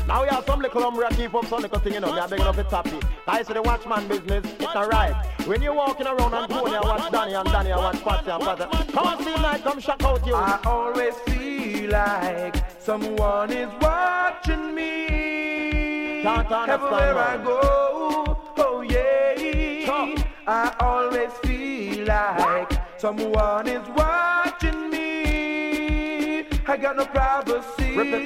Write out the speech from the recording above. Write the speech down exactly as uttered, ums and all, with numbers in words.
Now we have some little umbrella keep up some little thing, you know. Me are begging up it happy. I say the watchman business, it's alright. When you're walking around and Tony and watch Danny and Danny and watch Patsy and Patsy, come on, feel like come shock out you. I always feel like someone is watching me. Can't understand everywhere I now. go, oh yeah. Sure. I always feel like someone is watching me. I got no privacy.